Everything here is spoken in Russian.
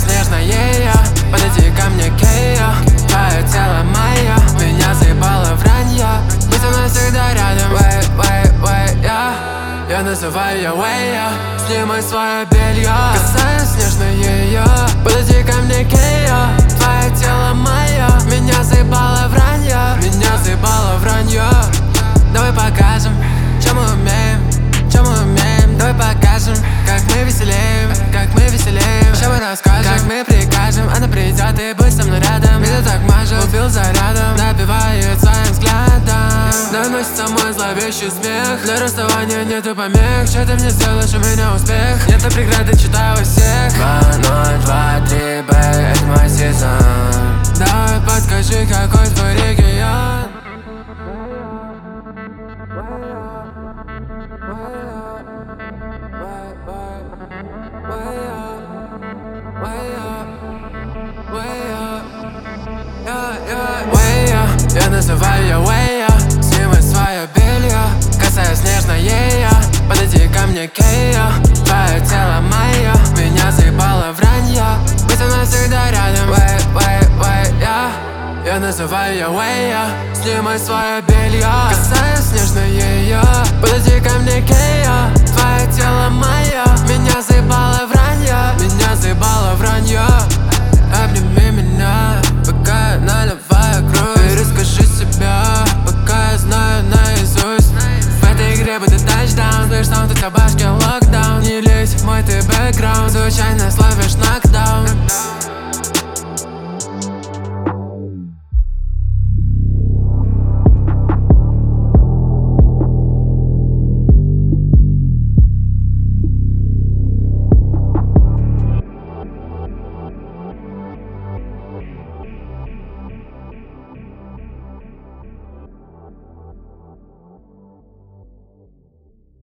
снежная я, подойди ко мне, Кея. Твое тело мое, меня заебало вранье. Будь со мной всегда рядом, я называю ее Вэя. Снимай свое белье, касаюсь снежной ее. Подойди ко мне, Кея. Твое тело мое, меня заебало вранье. Меня заебало вранье. Давай покажем, что мы умеем, что мы умеем. Давай покажем, как мы веселеем, как мы веселеем. Что мы расскажем, как мы прикажем. Она придет и будет со мной рядом. Меня так мажет, убил зарядом, добивает своим взглядом. Доносится мой зловещий смех. Для расставания нету помех. Что ты мне сделаешь, у меня успех. Нет преграды, читаю во всех. 2, 0, 2, 3, бэй, это мой сезон. Давай подскажи, какой твой регион. Я называю ее Вэя. Снимай свое белье, касаясь снежной я. Подойди ко мне, Кея. Твое тело мое, меня заебало вранье. Будь со мной всегда рядом, я называю ее Вэя. Снимай свое белье, касаясь снежной я. Подойди ко мне, Кея. Твое тело мое.